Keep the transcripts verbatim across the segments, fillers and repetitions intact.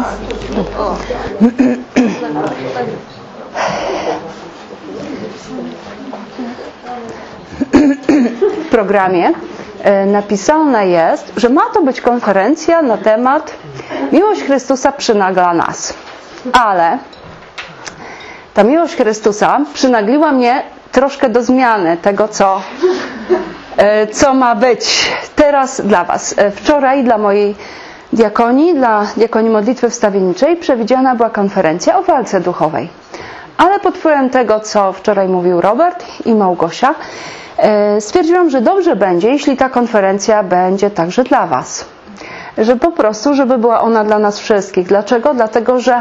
W programie napisane jest, że ma to być konferencja na temat miłość Chrystusa przynagla nas. Ale ta miłość Chrystusa przynagliła mnie troszkę do zmiany tego, co, co ma być teraz dla Was. Wczoraj dla mojej diakonii, dla diakonii modlitwy wstawienniczej przewidziana była konferencja o walce duchowej. Ale pod wpływem tego, co wczoraj mówił Robert i Małgosia, stwierdziłam, że dobrze będzie, jeśli ta konferencja będzie także dla Was. Że po prostu, żeby była ona dla nas wszystkich. Dlaczego? Dlatego, że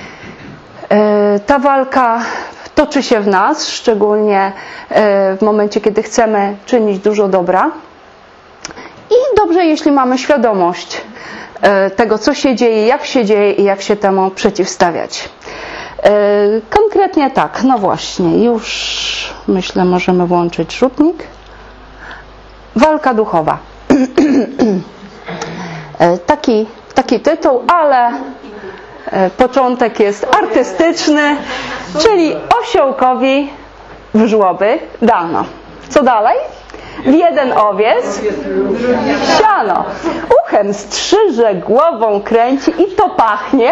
ta walka toczy się w nas, szczególnie w momencie, kiedy chcemy czynić dużo dobra. I dobrze, jeśli mamy świadomość tego, co się dzieje, jak się dzieje i jak się temu przeciwstawiać. Konkretnie tak, no właśnie, już myślę, możemy włączyć rzutnik. Walka duchowa. Taki, taki tytuł, ale początek jest artystyczny, czyli osiołkowi w żłoby dano. Co dalej? W jeden owiec siano. Uchem strzyże, głową kręci i to pachnie?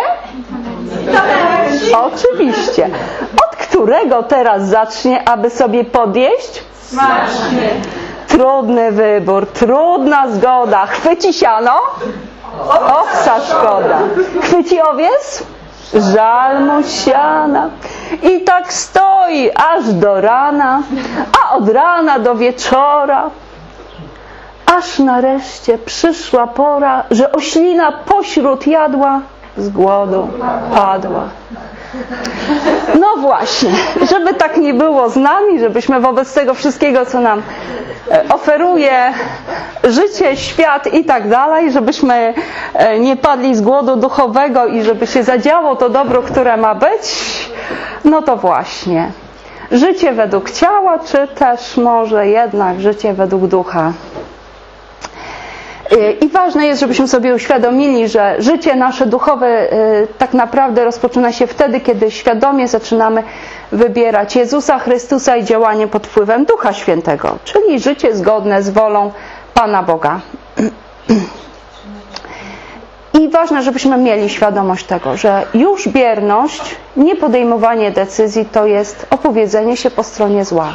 Oczywiście. Od którego teraz zacznie, aby sobie podjeść? Smacznie. Trudny wybór, trudna zgoda. Chwyci siano? Owca szkoda. Chwyci owiec? Żal mu siana. I tak stoi aż do rana, a od rana do wieczora, aż nareszcie przyszła pora, że oślina pośród jadła z głodu padła. No właśnie, żeby tak nie było z nami, żebyśmy wobec tego wszystkiego, co nam oferuje życie, świat i tak dalej, żebyśmy nie padli z głodu duchowego i żeby się zadziało to dobro, które ma być, no to właśnie, życie według ciała, czy też może jednak życie według ducha. I ważne jest, żebyśmy sobie uświadomili, że życie nasze duchowe tak naprawdę rozpoczyna się wtedy, kiedy świadomie zaczynamy wybierać Jezusa Chrystusa i działanie pod wpływem Ducha Świętego, czyli życie zgodne z wolą Pana Boga. I ważne, żebyśmy mieli świadomość tego, że już bierność, nie podejmowanie decyzji to jest opowiedzenie się po stronie zła.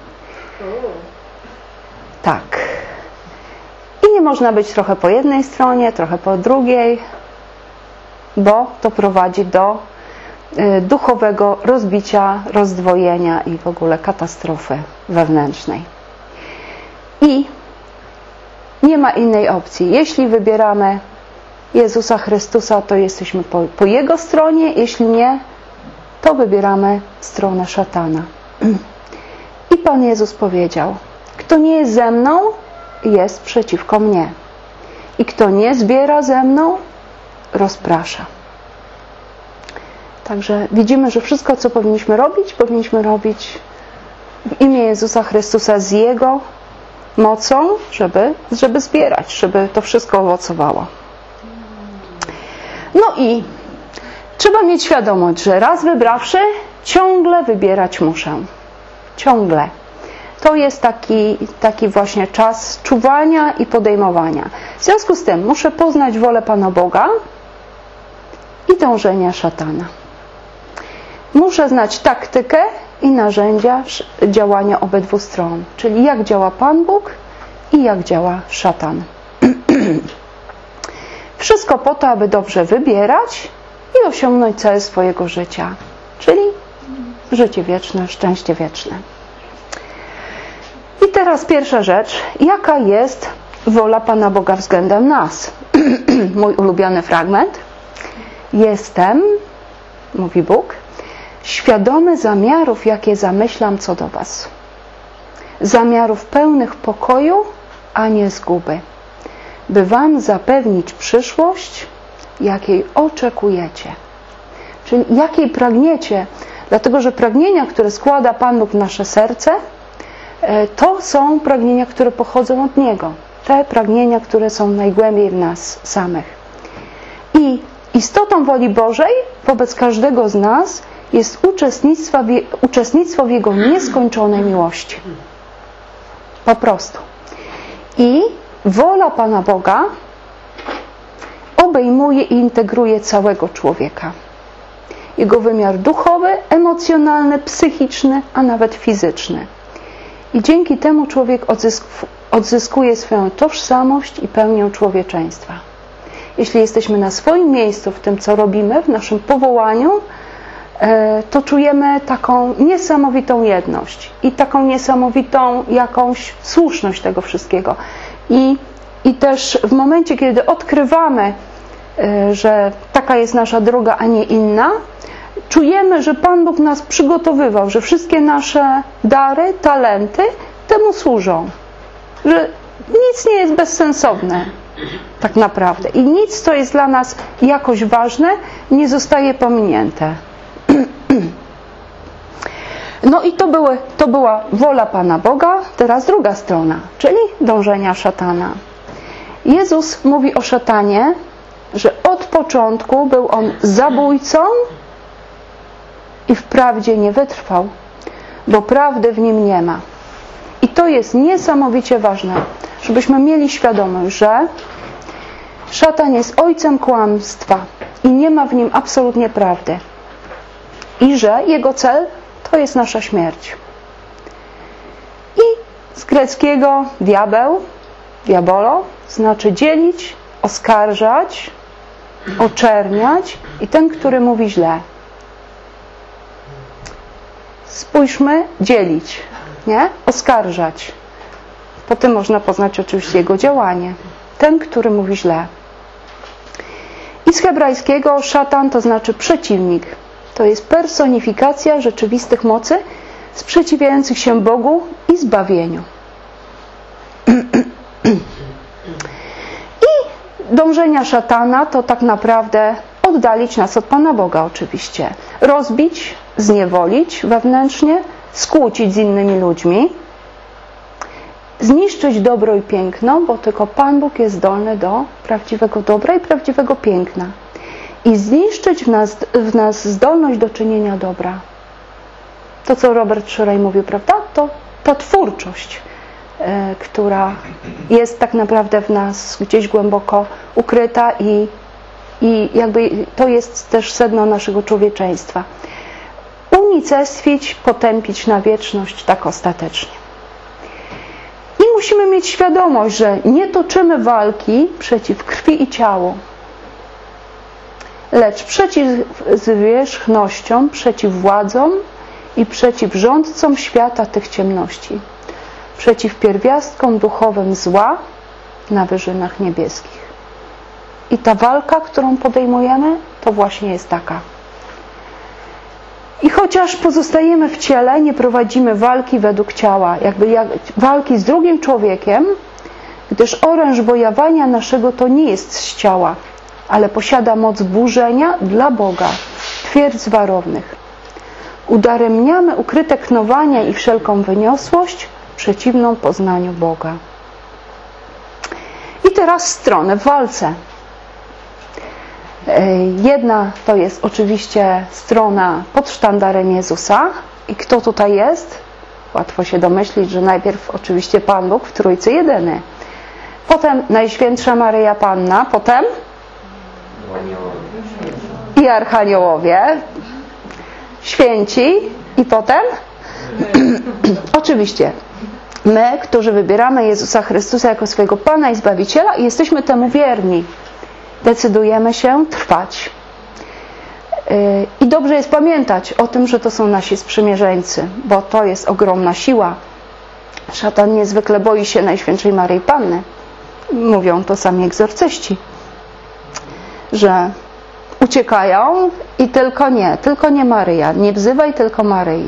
Tak. I nie można być trochę po jednej stronie, trochę po drugiej, bo to prowadzi do duchowego rozbicia, rozdwojenia i w ogóle katastrofy wewnętrznej. I nie ma innej opcji. Jeśli wybieramy Jezusa Chrystusa, to jesteśmy po, po Jego stronie, jeśli nie, to wybieramy stronę szatana. I Pan Jezus powiedział: kto nie jest ze mną, jest przeciwko mnie. I kto nie zbiera ze mną, rozprasza. Także widzimy, że wszystko, co powinniśmy robić, powinniśmy robić w imię Jezusa Chrystusa z Jego mocą, żeby, żeby zbierać, żeby to wszystko owocowało. No i trzeba mieć świadomość, że raz wybrawszy, ciągle wybierać muszę. Ciągle. To jest taki, taki właśnie czas czuwania i podejmowania. W związku z tym muszę poznać wolę Pana Boga i dążenia szatana. Muszę znać taktykę i narzędzia działania obydwu stron, czyli jak działa Pan Bóg i jak działa szatan. Wszystko po to, aby dobrze wybierać i osiągnąć cel swojego życia, czyli życie wieczne, szczęście wieczne. I teraz pierwsza rzecz, jaka jest wola Pana Boga względem nas? Mój ulubiony fragment. Jestem, mówi Bóg, świadomy zamiarów, jakie zamyślam co do was. Zamiarów pełnych pokoju, a nie zguby. By wam zapewnić przyszłość, jakiej oczekujecie. Czyli jakiej pragniecie. Dlatego, że pragnienia, które składa Pan Bóg w nasze serce, to są pragnienia, które pochodzą od Niego. Te pragnienia, które są najgłębiej w nas samych. I istotą woli Bożej wobec każdego z nas jest uczestnictwo w Jego nieskończonej miłości. Po prostu. I wola Pana Boga obejmuje i integruje całego człowieka. Jego wymiar duchowy, emocjonalny, psychiczny, a nawet fizyczny. I dzięki temu człowiek odzyskuje swoją tożsamość i pełnię człowieczeństwa. Jeśli jesteśmy na swoim miejscu w tym, co robimy, w naszym powołaniu, to czujemy taką niesamowitą jedność i taką niesamowitą jakąś słuszność tego wszystkiego. I, i też w momencie, kiedy odkrywamy, że taka jest nasza droga, a nie inna, czujemy, że Pan Bóg nas przygotowywał, że wszystkie nasze dary, talenty temu służą. Że nic nie jest bezsensowne tak naprawdę. I nic, co jest dla nas jakoś ważne, nie zostaje pominięte. No i to, były, to była wola Pana Boga. Teraz druga strona, czyli dążenia szatana. Jezus mówi o szatanie, że od początku był on zabójcą i wprawdzie nie wytrwał, bo prawdy w nim nie ma. I to jest niesamowicie ważne, żebyśmy mieli świadomość, że szatan jest ojcem kłamstwa i nie ma w nim absolutnie prawdy. I że jego cel to jest nasza śmierć. I z greckiego diabeł, diabolo, znaczy dzielić, oskarżać, oczerniać i ten, który mówi źle. Spójrzmy, dzielić, nie? Oskarżać. Po tym można poznać oczywiście jego działanie. Ten, który mówi źle. I z hebrajskiego szatan to znaczy przeciwnik. To jest personifikacja rzeczywistych mocy sprzeciwiających się Bogu i zbawieniu. I dążenia szatana to tak naprawdę oddalić nas od Pana Boga oczywiście. Rozbić, zniewolić wewnętrznie, skłócić z innymi ludźmi, zniszczyć dobro i piękno, bo tylko Pan Bóg jest zdolny do prawdziwego dobra i prawdziwego piękna. I zniszczyć w nas, w nas zdolność do czynienia dobra. To, co Robert Schurej mówił, prawda? To, to twórczość, yy, która jest tak naprawdę w nas gdzieś głęboko ukryta i, i jakby to jest też sedno naszego człowieczeństwa. Unicestwić, potępić na wieczność tak ostatecznie. I musimy mieć świadomość, że nie toczymy walki przeciw krwi i ciału, lecz przeciw zwierzchnościom, przeciw władzom i przeciw rządcom świata tych ciemności, przeciw pierwiastkom duchowym zła na wyżynach niebieskich. I ta walka, którą podejmujemy, to właśnie jest taka. I chociaż pozostajemy w ciele, nie prowadzimy walki według ciała, jakby jak, walki z drugim człowiekiem, gdyż oręż wojowania naszego to nie jest z ciała, ale posiada moc burzenia dla Boga, twierdz warownych. Udaremniamy ukryte knowania i wszelką wyniosłość przeciwną poznaniu Boga. I teraz strony w walce. Jedna to jest oczywiście strona pod sztandarem Jezusa. I kto tutaj jest? Łatwo się domyślić, że najpierw oczywiście Pan Bóg w Trójcy Jedyny. Potem Najświętsza Maryja Panna, potem i archaniołowie, święci i potem oczywiście my, którzy wybieramy Jezusa Chrystusa jako swojego Pana i Zbawiciela i jesteśmy temu wierni. Decydujemy się trwać. I dobrze jest pamiętać o tym, że to są nasi sprzymierzeńcy, bo to jest ogromna siła. Szatan niezwykle boi się Najświętszej Maryi Panny. Mówią to sami egzorcyści, że uciekają i tylko nie, tylko nie Maryja. Nie wzywaj, tylko Maryi.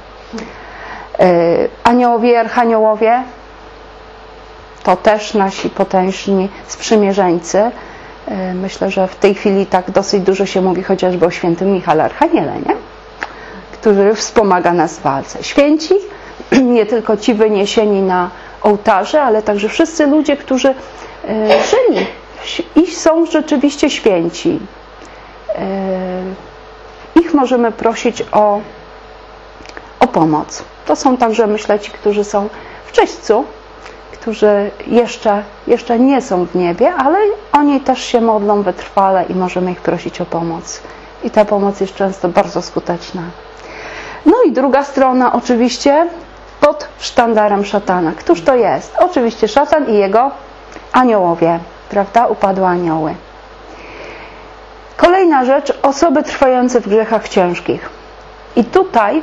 Aniołowie i archaniołowie to też nasi potężni sprzymierzeńcy. Myślę, że w tej chwili tak dosyć dużo się mówi chociażby o świętym Michale Archaniele, nie? Który wspomaga nas w walce. Święci, nie tylko ci wyniesieni na ołtarze, ale także wszyscy ludzie, którzy żyli i są rzeczywiście święci. ich możemy prosić o, o pomoc. To są także, myślę, ci, którzy są w czyśćcu, którzy jeszcze, jeszcze nie są w niebie, ale oni też się modlą wytrwale i możemy ich prosić o pomoc. I ta pomoc jest często bardzo skuteczna. No i druga strona oczywiście pod sztandarem szatana. Któż to jest? Oczywiście szatan i jego aniołowie, prawda? Upadłe anioły. Kolejna rzecz, osoby trwające w grzechach ciężkich. I tutaj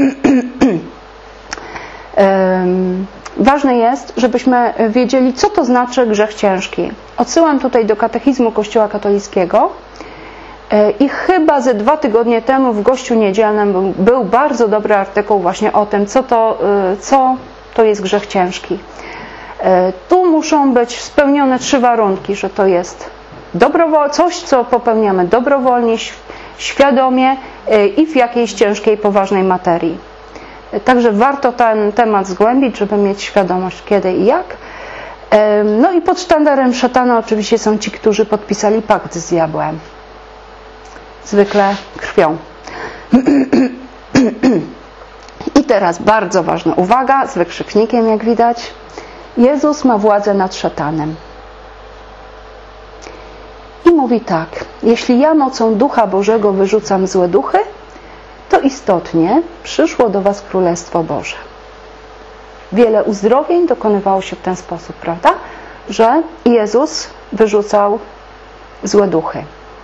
um, ważne jest, żebyśmy wiedzieli, co to znaczy grzech ciężki. Odsyłam tutaj do katechizmu Kościoła katolickiego i chyba ze dwa tygodnie temu w Gościu Niedzielnym był, był bardzo dobry artykuł właśnie o tym, co to, co to jest grzech ciężki. Tu muszą być spełnione trzy warunki, że to jest dobrowol- coś, co popełniamy dobrowolnie, świadomie i w jakiejś ciężkiej, poważnej materii. Także warto ten temat zgłębić, żeby mieć świadomość kiedy i jak. No i pod sztandarem szatana oczywiście są ci, którzy podpisali pakt z diabłem. Zwykle krwią. I teraz bardzo ważna uwaga, z wykrzyknikiem jak widać. Jezus ma władzę nad szatanem. I mówi tak: jeśli ja mocą Ducha Bożego wyrzucam złe duchy, to istotnie przyszło do was Królestwo Boże. Wiele uzdrowień dokonywało się w ten sposób, prawda? Że Jezus wyrzucał złe duchy.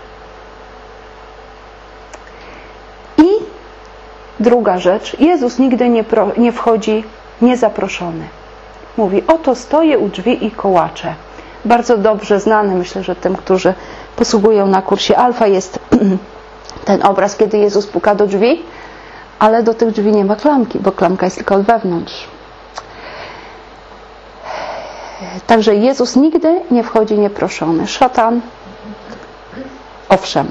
I druga rzecz, Jezus nigdy nie, pro, nie wchodzi niezaproszony. Mówi: oto stoję u drzwi i kołaczę. Bardzo dobrze znany, myślę, że tym, którzy posługują na kursie Alfa, jest ten obraz, kiedy Jezus puka do drzwi, ale do tych drzwi nie ma klamki, bo klamka jest tylko od wewnątrz. Także Jezus nigdy nie wchodzi nieproszony. Szatan, owszem.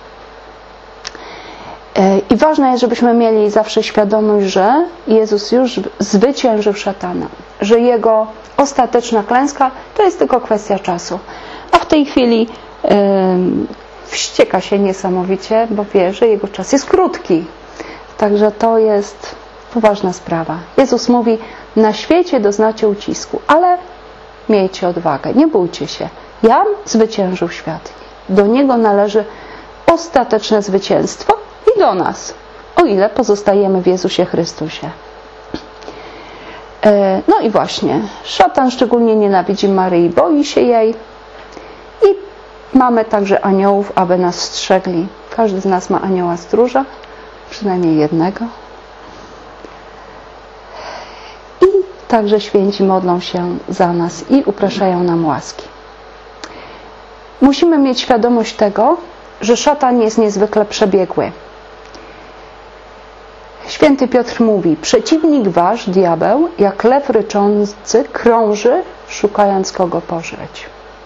I ważne jest, żebyśmy mieli zawsze świadomość, że Jezus już zwyciężył szatana, że jego ostateczna klęska to jest tylko kwestia czasu. A w tej chwili yy, wścieka się niesamowicie, bo wie, że jego czas jest krótki. Także to jest poważna sprawa. Jezus mówi: na świecie doznacie ucisku, ale miejcie odwagę, nie bójcie się. Jam zwyciężył świat. Do niego należy ostateczne zwycięstwo i do nas, o ile pozostajemy w Jezusie Chrystusie. No i właśnie, szatan szczególnie nienawidzi Maryi, boi się jej i mamy także aniołów, aby nas strzegli. Każdy z nas ma anioła stróża, przynajmniej jednego. I także święci modlą się za nas i upraszają nam łaski. Musimy mieć świadomość tego, że szatan jest niezwykle przebiegły. Święty Piotr mówi: przeciwnik wasz, diabeł, jak lew ryczący, krąży, szukając kogo pożreć.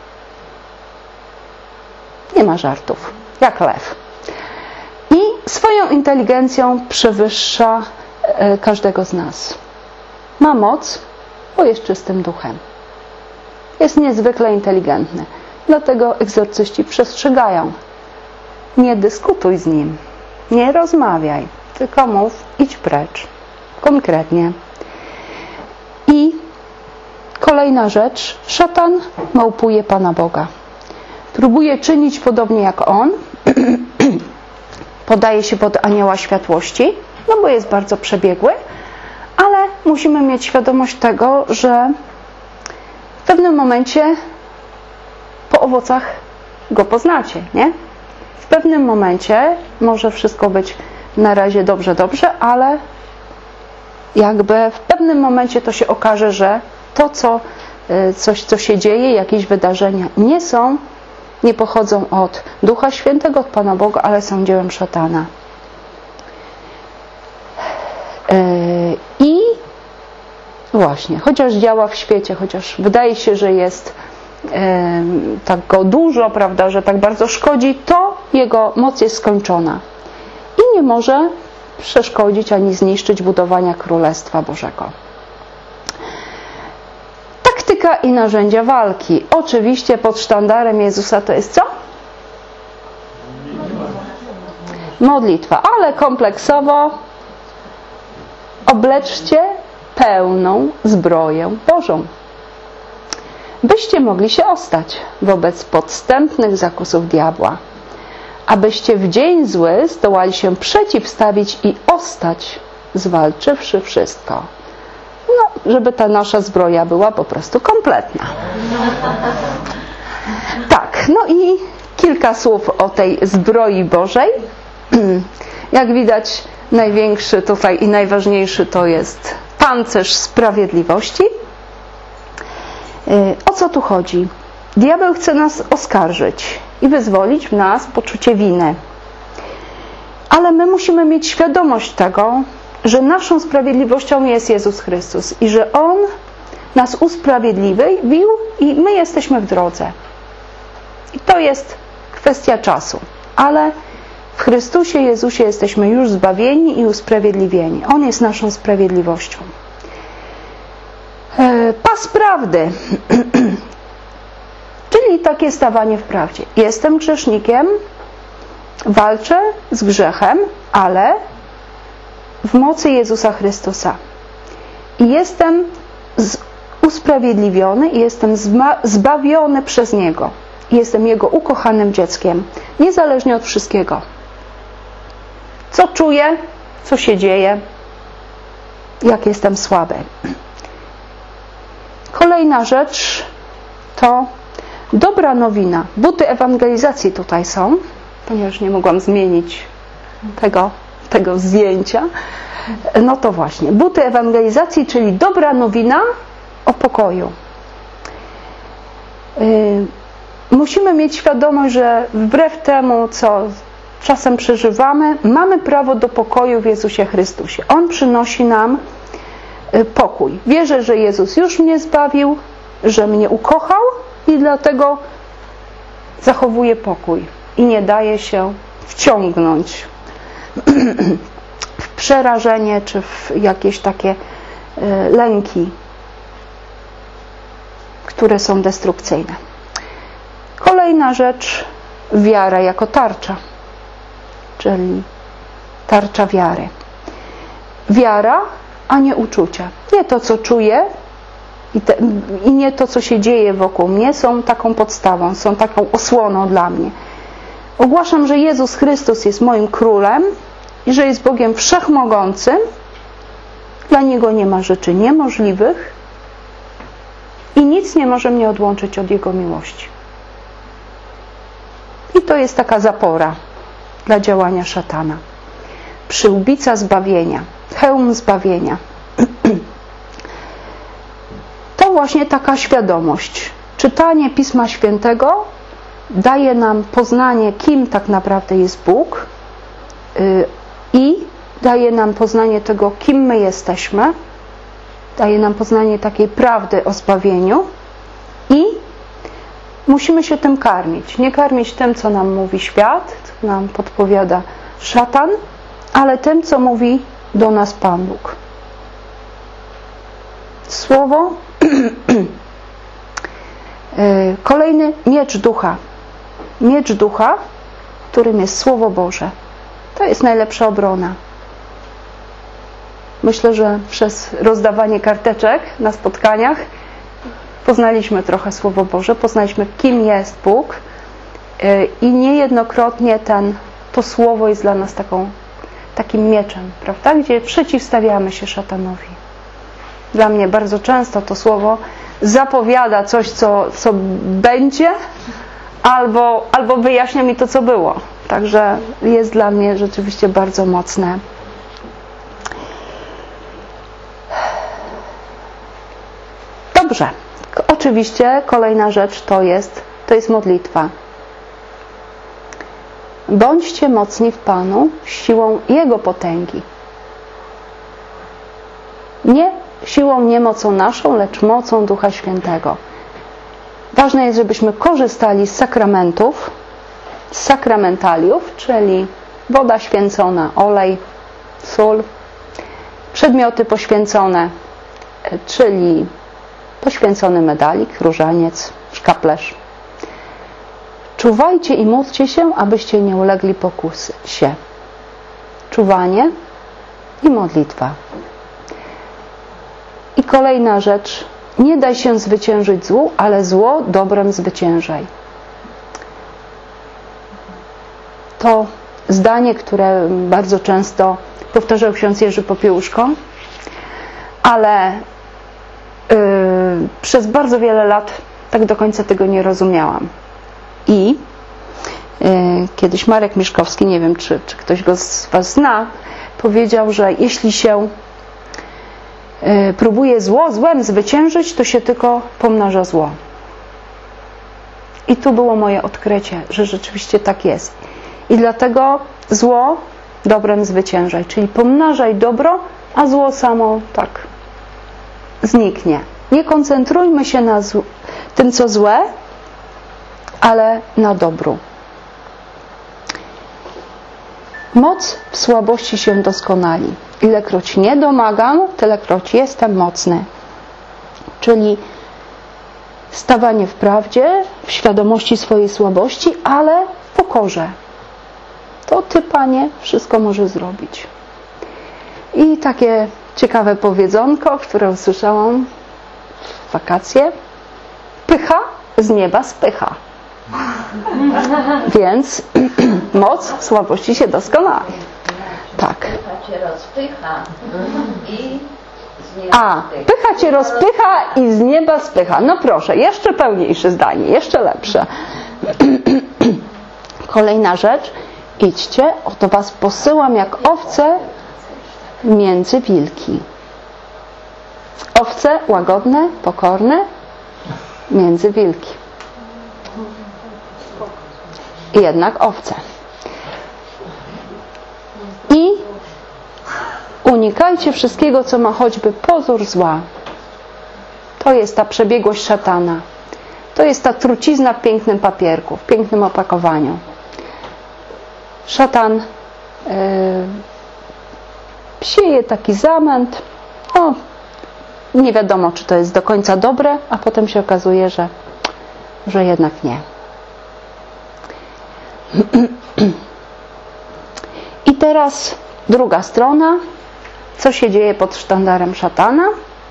Nie ma żartów. Jak lew. I swoją inteligencją przewyższa każdego z nas. Ma moc, bo jest czystym duchem. Jest niezwykle inteligentny. Dlatego egzorcyści przestrzegają: nie dyskutuj z nim, nie rozmawiaj, tylko mów: idź precz. Konkretnie. I kolejna rzecz. Szatan małpuje Pana Boga. Próbuje czynić podobnie jak On. Podaje się pod anioła światłości, no bo jest bardzo przebiegły, ale musimy mieć świadomość tego, że w pewnym momencie po owocach go poznacie, nie? W pewnym momencie może wszystko być na razie dobrze, dobrze, ale jakby w pewnym momencie to się okaże, że to, co, coś, co się dzieje, jakieś wydarzenia nie są, nie pochodzą od Ducha Świętego, od Pana Boga, ale są dziełem szatana. I właśnie, chociaż działa w świecie, chociaż wydaje się, że jest tak go dużo, prawda, że tak bardzo szkodzi, to jego moc jest skończona i nie może przeszkodzić ani zniszczyć budowania Królestwa Bożego. Taktyka i narzędzia walki. Oczywiście pod sztandarem Jezusa to jest co? modlitwa, ale kompleksowo obleczcie pełną zbroję Bożą, byście mogli się ostać wobec podstępnych zakusów diabła, abyście w dzień zły zdołali się przeciwstawić i ostać, zwalczywszy wszystko. No, żeby ta nasza zbroja była po prostu kompletna. Tak, no i kilka słów o tej zbroi Bożej. Jak widać, największy tutaj i najważniejszy to jest pancerz sprawiedliwości. O co tu chodzi? Diabeł chce nas oskarżyć i wyzwolić w nas poczucie winy. Ale my musimy mieć świadomość tego, że naszą sprawiedliwością jest Jezus Chrystus i że On nas usprawiedliwił i my jesteśmy w drodze. I to jest kwestia czasu. Ale w Chrystusie Jezusie jesteśmy już zbawieni i usprawiedliwieni. On jest naszą sprawiedliwością. Pas prawdy, czyli takie stawanie w prawdzie. Jestem grzesznikiem, walczę z grzechem, ale w mocy Jezusa Chrystusa. I jestem usprawiedliwiony i jestem zbawiony przez Niego. I jestem Jego ukochanym dzieckiem, niezależnie od wszystkiego. Co czuję, co się dzieje, jak jestem słaby. Kolejna rzecz to dobra nowina. Buty ewangelizacji tutaj są, ponieważ nie mogłam zmienić tego, tego zdjęcia. No to właśnie, buty ewangelizacji, czyli dobra nowina o pokoju. Yy, musimy mieć świadomość, że wbrew temu, co czasem przeżywamy, mamy prawo do pokoju w Jezusie Chrystusie. On przynosi nam pokój. Wierzę, że Jezus już mnie zbawił, że mnie ukochał i dlatego zachowuję pokój i nie daje się wciągnąć w przerażenie czy w jakieś takie lęki, które są destrukcyjne. Kolejna rzecz, wiara jako tarcza, czyli tarcza wiary. Wiara, a nie uczucia. Nie to, co czuję i, te, i nie to, co się dzieje wokół mnie, są taką podstawą, są taką osłoną dla mnie. Ogłaszam, że Jezus Chrystus jest moim królem i że jest Bogiem wszechmogącym. Dla Niego nie ma rzeczy niemożliwych i nic nie może mnie odłączyć od Jego miłości. I to jest taka zapora dla działania szatana. Przyłbica zbawienia, hełm zbawienia. To właśnie taka świadomość. Czytanie Pisma Świętego daje nam poznanie, kim tak naprawdę jest Bóg i daje nam poznanie tego, kim my jesteśmy. Daje nam poznanie takiej prawdy o zbawieniu i musimy się tym karmić. Nie karmić tym, co nam mówi świat, co nam podpowiada szatan, ale tym, co mówi do nas Pan Bóg. Słowo. Kolejny miecz ducha. Miecz ducha, którym jest Słowo Boże. To jest najlepsza obrona. Myślę, że przez rozdawanie karteczek na spotkaniach poznaliśmy trochę Słowo Boże, poznaliśmy, kim jest Bóg i niejednokrotnie ten, to Słowo jest dla nas taką, takim mieczem, prawda? Gdzie przeciwstawiamy się szatanowi. Dla mnie bardzo często to Słowo zapowiada coś, co, co będzie, albo, albo wyjaśnia mi to, co było. Także jest dla mnie rzeczywiście bardzo mocne. Dobrze. Oczywiście kolejna rzecz to jest, to jest modlitwa. Bądźcie mocni w Panu siłą Jego potęgi. Nie siłą, nie mocą naszą, lecz mocą Ducha Świętego. Ważne jest, żebyśmy korzystali z sakramentów, z sakramentaliów, czyli woda święcona, olej, sól, przedmioty poświęcone, czyli poświęcony medalik, różaniec, szkaplerz. Czuwajcie i módlcie się, abyście nie ulegli pokusie. czuwanie i modlitwa. I kolejna rzecz. Nie daj się zwyciężyć złu, ale zło dobrem zwyciężaj. To zdanie, które bardzo często powtarzał ksiądz Jerzy Popiełuszko, ale yy, przez bardzo wiele lat tak do końca tego nie rozumiałam. I yy, kiedyś Marek Mieszkowski, nie wiem, czy, czy ktoś go z Was zna, powiedział, że jeśli się yy, próbuje zło złem zwyciężyć, to się tylko pomnaża zło. I tu było moje odkrycie, że rzeczywiście tak jest. I dlatego zło dobrem zwyciężaj, czyli pomnażaj dobro, a zło samo tak zniknie. Nie koncentrujmy się na zł- tym, co złe, ale na dobru. Moc w słabości się doskonali. Ilekroć nie domagam, tylekroć jestem mocny. Czyli stawanie w prawdzie, w świadomości swojej słabości, ale w pokorze. To Ty, Panie, wszystko możesz zrobić. I takie ciekawe powiedzonko, które usłyszałam w wakacje. Pycha z nieba spycha. Więc moc w słabości się doskonali. Tak. Pycha Cię rozpycha i z nieba A, spycha. pycha Cię rozpycha i z nieba spycha. No proszę, jeszcze pełniejsze zdanie, jeszcze lepsze. Kolejna rzecz. Idźcie, oto Was posyłam jak owce między wilki. Owce łagodne, pokorne, między wilki. I jednak owce. I unikajcie wszystkiego, co ma choćby pozór zła. To jest ta przebiegłość szatana. To jest ta trucizna w pięknym papierku, w pięknym opakowaniu. Szatan yy, sieje taki zamęt. O, nie wiadomo, czy to jest do końca dobre, a potem się okazuje, że, że jednak nie. I teraz druga strona. Co się dzieje pod sztandarem szatana?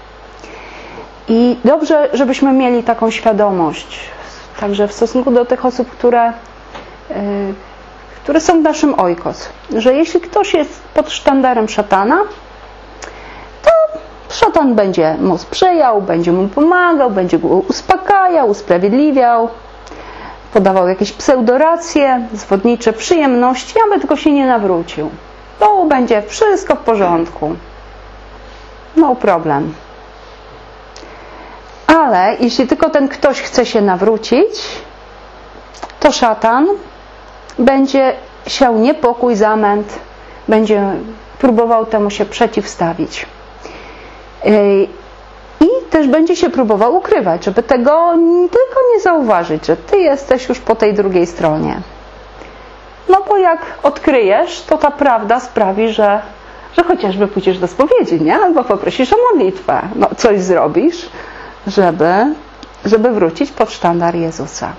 I dobrze, żebyśmy mieli taką świadomość, także w stosunku do tych osób, które, yy, które są w naszym ojkos, że jeśli ktoś jest pod sztandarem szatana, to szatan będzie mu sprzyjał, będzie mu pomagał, będzie go uspokajał, usprawiedliwiał, podawał jakieś pseudoracje, zwodnicze przyjemności, aby tylko się nie nawrócił. To będzie wszystko w porządku. No problem. Ale jeśli tylko ten ktoś chce się nawrócić, to szatan będzie siał niepokój, zamęt, będzie próbował temu się przeciwstawić. I też będzie się próbował ukrywać, żeby tego tylko nie zauważyć, że Ty jesteś już po tej drugiej stronie. No bo jak odkryjesz, to ta prawda sprawi, że, że chociażby pójdziesz do spowiedzi, nie? Albo poprosisz o modlitwę. No coś zrobisz, żeby, żeby wrócić pod sztandar Jezusa.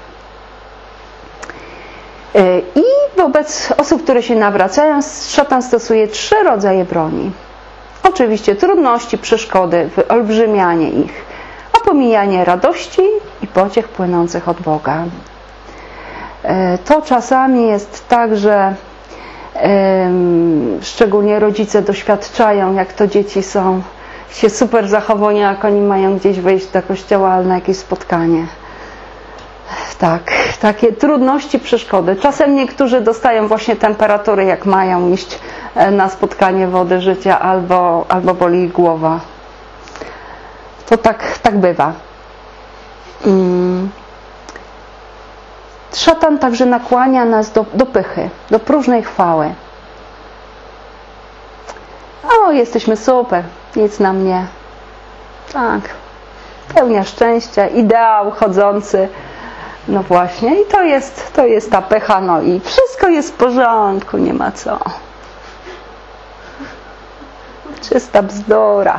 I wobec osób, które się nawracają, szatan stosuje trzy rodzaje broni. Oczywiście trudności, przeszkody, wyolbrzymianie ich, a pomijanie radości i pociech płynących od Boga. To czasami jest tak, że szczególnie rodzice doświadczają, jak to dzieci są, się super zachowują, jak oni mają gdzieś wejść do kościoła, ale na jakieś spotkanie. Tak, takie trudności, przeszkody. Czasem niektórzy dostają właśnie temperatury, jak mają iść na spotkanie Wody Życia, albo, albo boli ich głowa. To tak, tak bywa. Hmm. Szatan także nakłania nas do, do pychy, do próżnej chwały. O, jesteśmy super, nic nam nie. Tak, pełnia szczęścia, ideał chodzący. No właśnie, i to jest, to jest ta pycha, no i wszystko jest w porządku, nie ma co. Czysta bzdura.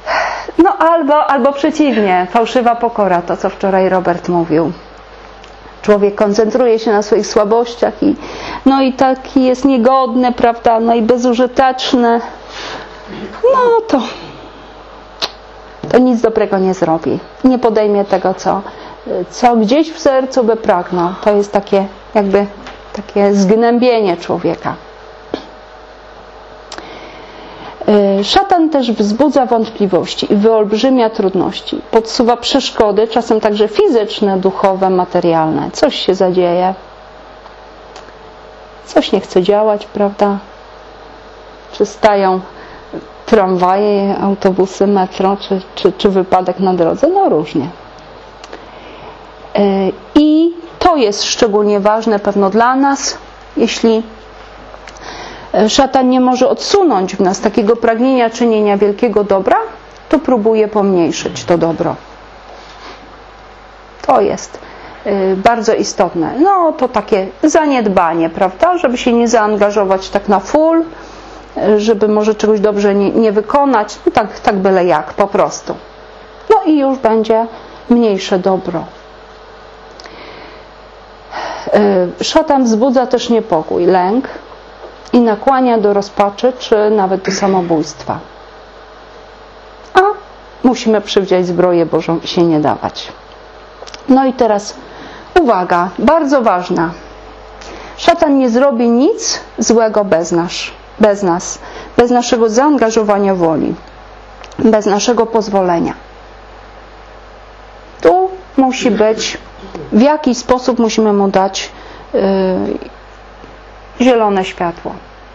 No albo, albo przeciwnie, fałszywa pokora, to co wczoraj Robert mówił. człowiek koncentruje się na swoich słabościach i no i taki jest niegodny, prawda, no i bezużyteczny, no to to nic dobrego nie zrobi. Nie podejmie tego, co, co gdzieś w sercu by pragnął. To jest takie jakby takie zgnębienie człowieka. Szatan też wzbudza wątpliwości i wyolbrzymia trudności. Podsuwa przeszkody, czasem także fizyczne, duchowe, materialne. Coś się zadzieje. Coś nie chce działać, prawda? Czy stają tramwaje, autobusy, metro, czy, czy, czy wypadek na drodze? No różnie. I to jest szczególnie ważne pewno dla nas, jeśli szatan nie może odsunąć w nas takiego pragnienia czynienia wielkiego dobra, to próbuje pomniejszyć to dobro. To jest bardzo istotne. No to takie zaniedbanie, prawda? Żeby się nie zaangażować tak na full, żeby może czegoś dobrze nie, nie wykonać, no tak, tak byle jak, po prostu. No i już będzie mniejsze dobro. Szatan wzbudza też niepokój, lęk i nakłania do rozpaczy, czy nawet do samobójstwa. A musimy przywdziać zbroję Bożą i się nie dawać. No i teraz uwaga, bardzo ważna. Szatan nie zrobi nic złego bez nas, bez nas, bez naszego zaangażowania woli, bez naszego pozwolenia. Tu musi być, w jakiś sposób musimy mu dać yy, zielone światło.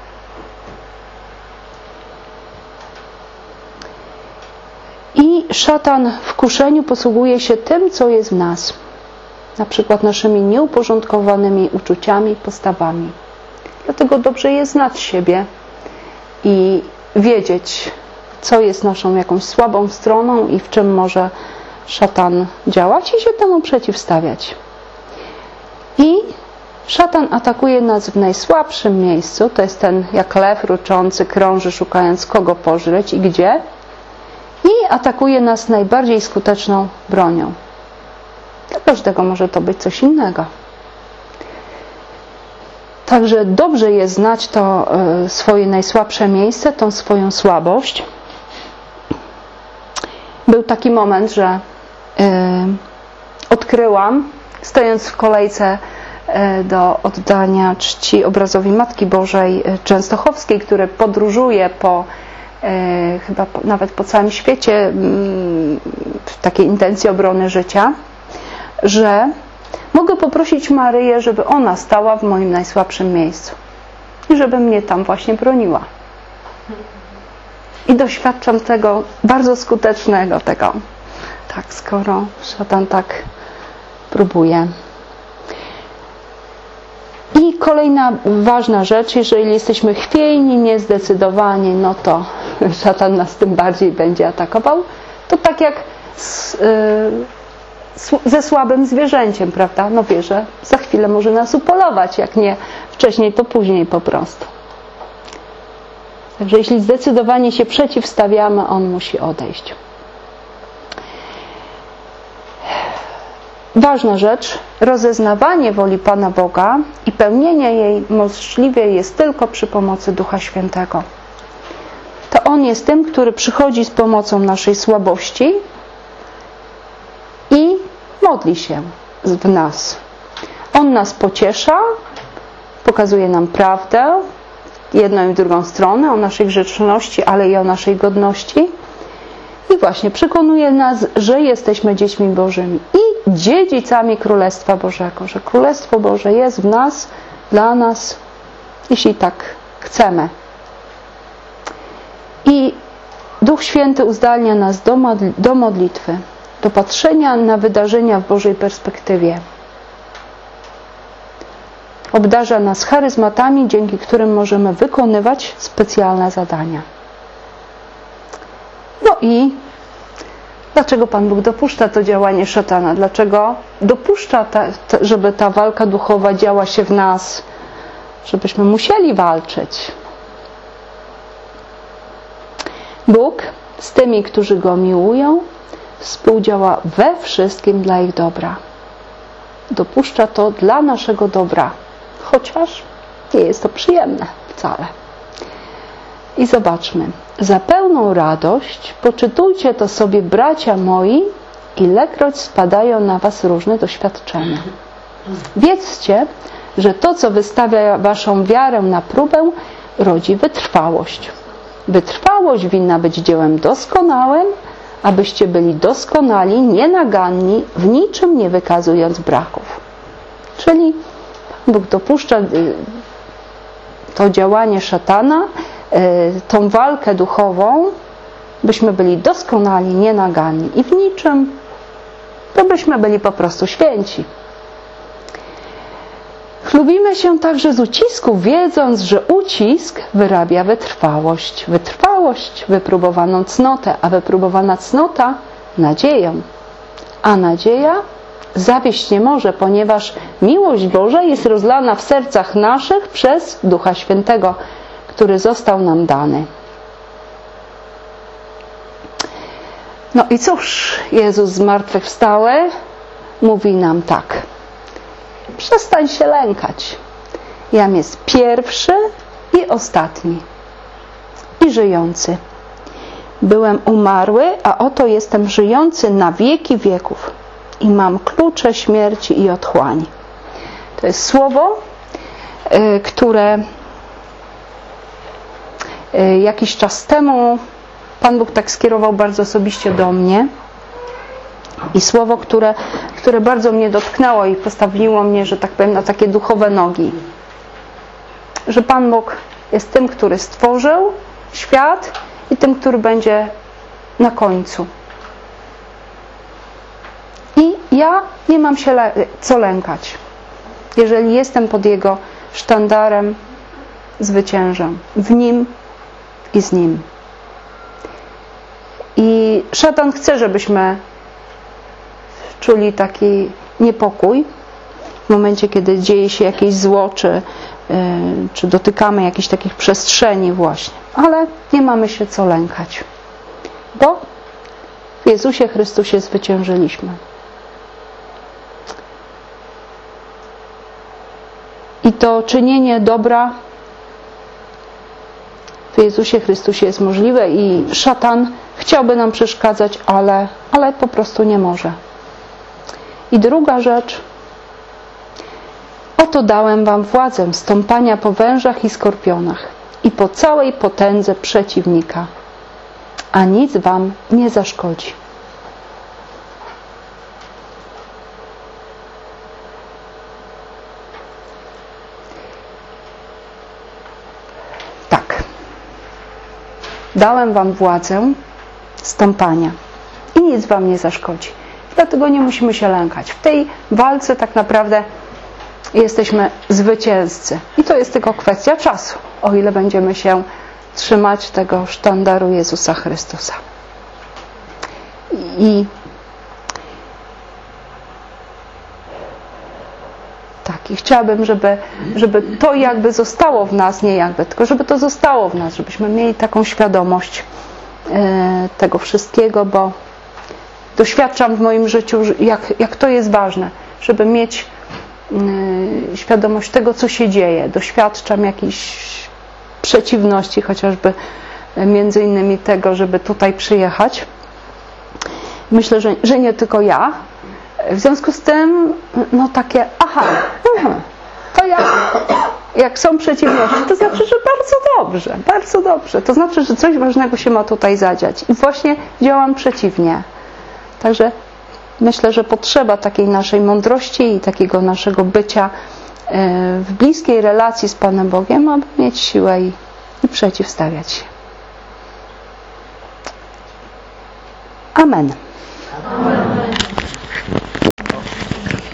I szatan w kuszeniu posługuje się tym, co jest w nas. Na przykład naszymi nieuporządkowanymi uczuciami, postawami. Dlatego dobrze jest znać siebie i wiedzieć, co jest naszą jakąś słabą stroną i w czym może szatan działać i się temu przeciwstawiać. I szatan atakuje nas w najsłabszym miejscu, to jest ten jak lew ruczący krąży, szukając kogo pożreć i gdzie. I atakuje nas najbardziej skuteczną bronią. Dla każdego może to być coś innego. Także dobrze jest znać to swoje najsłabsze miejsce, tą swoją słabość. Był taki moment, że yy, odkryłam, stojąc w kolejce yy, do oddania czci obrazowi Matki Bożej yy, Częstochowskiej, który podróżuje po yy, chyba po, nawet po całym świecie yy, w takiej intencji obrony życia, że mogę poprosić Maryję, żeby ona stała w moim najsłabszym miejscu i żeby mnie tam właśnie broniła. I doświadczam tego bardzo skutecznego, tego, tak, skoro szatan tak próbuje. I kolejna ważna rzecz, jeżeli jesteśmy chwiejni, niezdecydowani, no to szatan nas tym bardziej będzie atakował. To tak jak z, yy, ze słabym zwierzęciem, prawda? No wie, że za chwilę może nas upolować, jak nie wcześniej, to później po prostu. Także jeśli zdecydowanie się przeciwstawiamy, on musi odejść. Ważna rzecz, rozeznawanie woli Pana Boga i pełnienie jej możliwe jest tylko przy pomocy Ducha Świętego. To On jest tym, który przychodzi z pomocą naszej słabości i modli się w nas. On nas pociesza, pokazuje nam prawdę, jedną i drugą stronę, o naszej grzeczności, ale i o naszej godności. I właśnie przekonuje nas, że jesteśmy dziećmi Bożymi i dziedzicami Królestwa Bożego, że Królestwo Boże jest w nas, dla nas, jeśli tak chcemy. I Duch Święty uzdalnia nas do, modl- do modlitwy, do patrzenia na wydarzenia w Bożej perspektywie. Obdarza nas charyzmatami, dzięki którym możemy wykonywać specjalne zadania. No i dlaczego Pan Bóg dopuszcza to działanie szatana? Dlaczego dopuszcza, ta, ta, żeby ta walka duchowa działa się w nas? Żebyśmy musieli walczyć. Bóg z tymi, którzy Go miłują, współdziała we wszystkim dla ich dobra. dopuszcza to dla naszego dobra, chociaż nie jest to przyjemne wcale. I zobaczmy. Za pełną radość poczytujcie to sobie, bracia moi, ilekroć spadają na was różne doświadczenia. Wiedzcie, że to, co wystawia waszą wiarę na próbę, rodzi wytrwałość. Wytrwałość winna być dziełem doskonałym, abyście byli doskonali, nienaganni, w niczym nie wykazując braków. Czyli Bóg dopuszcza to działanie szatana, tą walkę duchową, byśmy byli doskonali, nienaganni i w niczym, to byśmy byli po prostu święci. Chlubimy się także z ucisków, wiedząc, że ucisk wyrabia wytrwałość. Wytrwałość wypróbowaną cnotę, a wypróbowana cnota nadzieję. A nadzieja zawieść nie może, ponieważ miłość Boża jest rozlana w sercach naszych przez Ducha Świętego, który został nam dany. No i cóż, Jezus zmartwychwstały mówi nam tak. Przestań się lękać. Jam jest pierwszy i ostatni i żyjący. Byłem umarły, a oto jestem żyjący na wieki wieków i mam klucze śmierci i otchłani. To jest słowo, które jakiś czas temu Pan Bóg tak skierował bardzo osobiście do mnie i słowo, które, które bardzo mnie dotknęło i postawiło mnie, że tak powiem, na takie duchowe nogi. Że Pan Bóg jest tym, który stworzył świat i tym, który będzie na końcu. I ja nie mam się le- co lękać. Jeżeli jestem pod Jego sztandarem, zwyciężę. W Nim i z Nim. I szatan chce, żebyśmy czuli taki niepokój w momencie, kiedy dzieje się jakieś zło, czy, yy, czy dotykamy jakichś takich przestrzeni właśnie. Ale nie mamy się co lękać, bo w Jezusie Chrystusie zwyciężyliśmy. I to czynienie dobra w Jezusie Chrystusie jest możliwe i szatan chciałby nam przeszkadzać, ale, ale po prostu nie może. I druga rzecz. Oto dałem wam władzę stąpania po wężach i skorpionach i po całej potędze przeciwnika, a nic wam nie zaszkodzi. Tak. Dałem wam władzę stąpania i nic wam nie zaszkodzi. Dlatego nie musimy się lękać. W tej walce tak naprawdę jesteśmy zwycięzcy. I to jest tylko kwestia czasu, o ile będziemy się trzymać tego sztandaru Jezusa Chrystusa. I tak, i chciałabym, żeby, żeby to jakby zostało w nas, nie jakby, tylko żeby to zostało w nas, żebyśmy mieli taką świadomość e, tego wszystkiego, bo doświadczam w moim życiu, jak, jak to jest ważne, żeby mieć y, świadomość tego, co się dzieje. Doświadczam jakiejś przeciwności, chociażby między innymi tego, żeby tutaj przyjechać. Myślę, że, że nie tylko ja. W związku z tym, no takie, aha, uh, to jak, jak są przeciwności, to znaczy, że bardzo dobrze, bardzo dobrze. To znaczy, że coś ważnego się ma tutaj zadziać. I właśnie działam przeciwnie. Także myślę, że potrzeba takiej naszej mądrości i takiego naszego bycia w bliskiej relacji z Panem Bogiem, aby mieć siłę i, i przeciwstawiać się. Amen. Amen.